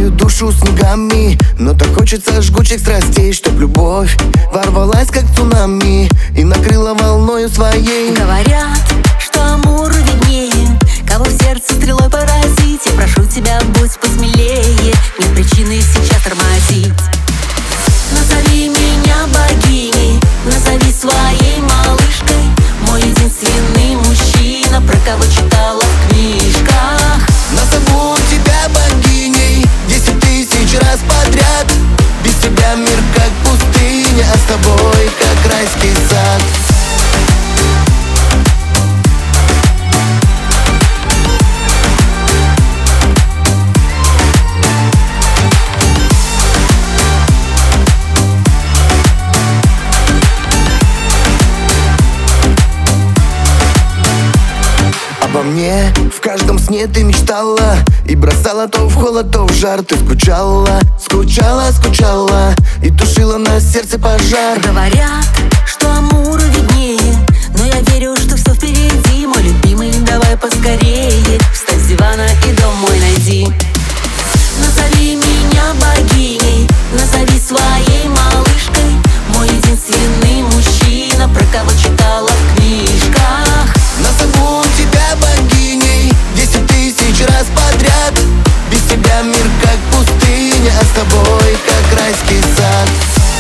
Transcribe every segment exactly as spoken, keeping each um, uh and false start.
мою душу снегами, но так хочется жгучих страстей, чтоб любовь ворвалась как цунами и накрыла волною своей. Говорят, что Амур виднее, кого в сердце стрелой поразить. Я прошу тебя, будь посмелее, нет причины сейчас тормозить. Назови меня богиней, назови своей малышкой, мой единственный мужчина, про кого читала в книжках. Назову тебя богиней десять тысяч раз подряд. Без тебя мир как пустыня, а с тобой как райский сад. Обо мне в каждом сне ты мечтала и бросала то в холод, то в жар. Ты скучала, скучала, скучала и тушила на сердце пожар. Говорят, что Амур виднее, но я верю, что все впереди. Мой любимый, давай поскорее, встань с дивана и дом мой найди. Назови меня богиней, назови своей малышкой, мой единственный мужчина, про кого читала в книжках. Назову тебя богиней десять тысяч раз подряд. Без тебя мир как пустыня, а с тобой как райский сад.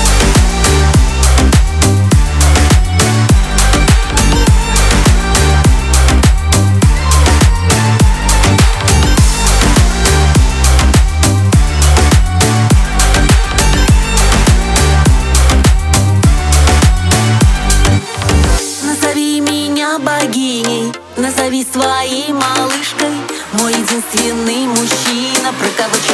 Назови меня богиней, назови своей малышкой, мой единственный мужчина, про кого